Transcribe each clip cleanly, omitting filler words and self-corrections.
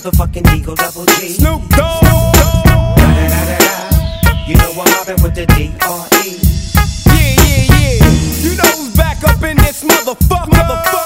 motherfucking Eagle Double G. Snoop Dogg. You know I'm mobbing with the D.R.E. Yeah. You know who's back up in this motherfucker.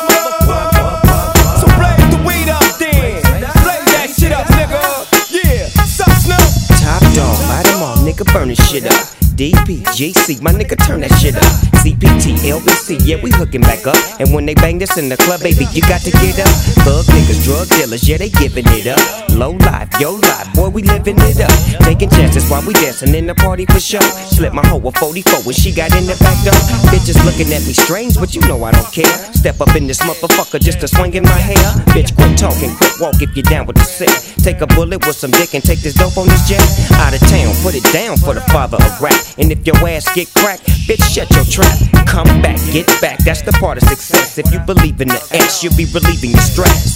So blaze the weed up then. Blaze that shit up, nigga. Yeah, sup, Snoop? Top dog, buy them all, nigga, burn this shit up. DP, GC, my nigga, turn that shit up. CPT, LBC, yeah, we hooking back up. And when they bang this in the club, baby, you got to get up. Thug niggas, drug dealers, yeah, they giving it up. Low life, yo life, boy, we living it up. Taking chances while we dancing in the party for show. Slip my hoe a 44 when she got in the back door. Bitches looking at me strange, but you know I don't care. Step up in this motherfucker just to swing in my hair. Bitch, quit talking, quit walk if you're down with the sick. Take a bullet with some dick and take this dope on this jet. Out of town, put it down for the father of rap. And if your ass get cracked, bitch, shut your trap. Come back, get back, that's the part of success. If you believe in the ass, you'll be relieving your stress.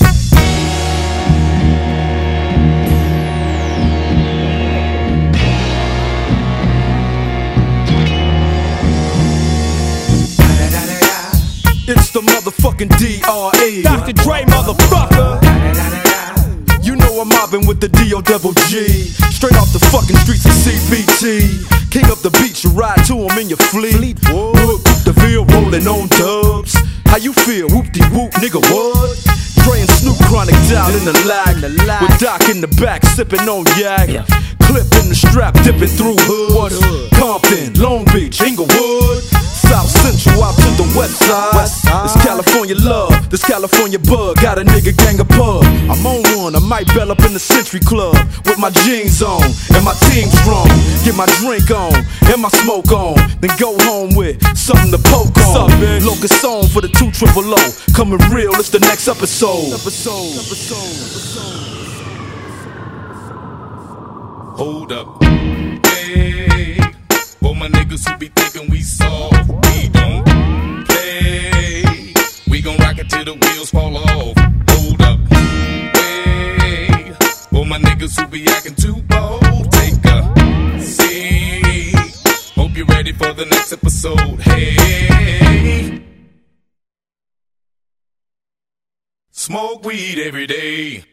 It's the motherfucking D.R.E. Dr. Dre, motherfucker. You know I'm mobbing with the D.O.G. Straight off the fucking streets of CPT. King up the beach, you ride to him in your fleet. Whoop the field, rolling on dubs. How you feel? Whoop-de-whoop, nigga, what? Dre and Snoop Chronic down in the lag. With Doc in the back, sipping on yak. Clip in the strap, dipping through hood. Compton, Long Beach, Inglewood. South Central out to the west side. This California love, this California bug. Got a nigga gang of pub. I'm on one, I might bell up in the Century Club. With my jeans on, and my team strong. Get my drink on, and my smoke on. Then go home with something to poke on. Locust song for the 200. Coming real, it's the next episode. Hold up, hey. For my niggas who be thinking we soft, we don't play. We gon' rock it till the wheels fall off. Hold up, hey. For my niggas who be acting too bold, take a seat. Hope you're ready for the next episode. Hey, smoke weed every day.